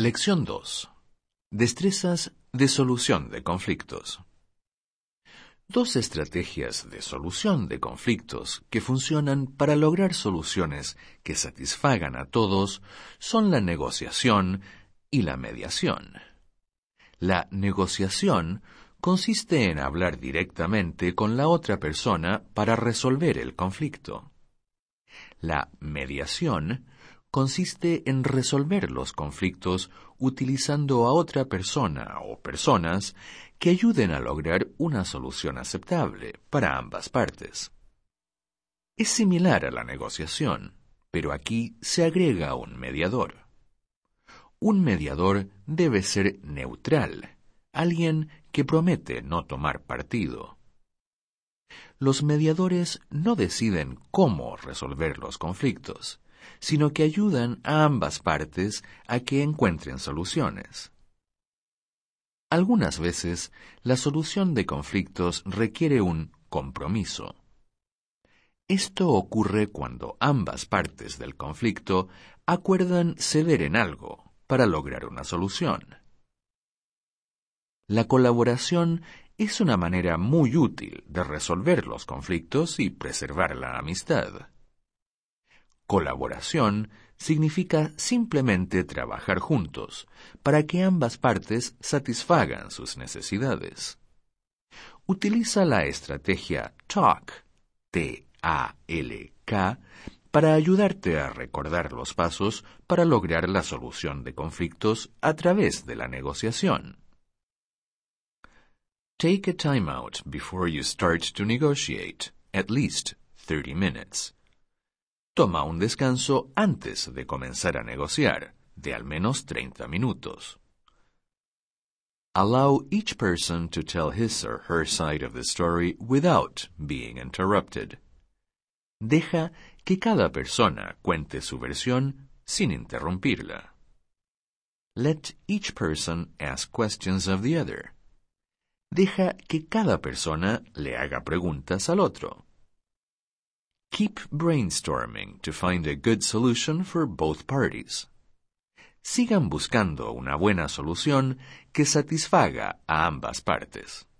Lección 2. Destrezas de solución de conflictos. Dos estrategias de solución de conflictos que funcionan para lograr soluciones que satisfagan a todos son la negociación y la mediación. La negociación consiste en hablar directamente con la otra persona para resolver el conflicto. La mediación consiste en resolver los conflictos utilizando a otra persona o personas que ayuden a lograr una solución aceptable para ambas partes. Es similar a la negociación, pero aquí se agrega un mediador. Un mediador debe ser neutral, alguien que promete no tomar partido. Los mediadores no deciden cómo resolver los conflictos, sino que ayudan a ambas partes a que encuentren soluciones. Algunas veces, la solución de conflictos requiere un compromiso. Esto ocurre cuando ambas partes del conflicto acuerdan ceder en algo para lograr una solución. La colaboración es una manera muy útil de resolver los conflictos y preservar la amistad. Colaboración significa simplemente trabajar juntos para que ambas partes satisfagan sus necesidades. Utiliza la estrategia TALK, T-A-L-K, para ayudarte a recordar los pasos para lograr la solución de conflictos a través de la negociación. Take a time out before you start to negotiate, at least 30 minutes. Toma un descanso antes de comenzar a negociar, de al menos 30 minutos. Allow each person to tell his or her side of the story without being interrupted. Deja que cada persona cuente su versión sin interrumpirla. Let each person ask questions of the other. Deja que cada persona le haga preguntas al otro. Keep brainstorming to find a good solution for both parties. Sigan buscando una buena solución que satisfaga a ambas partes.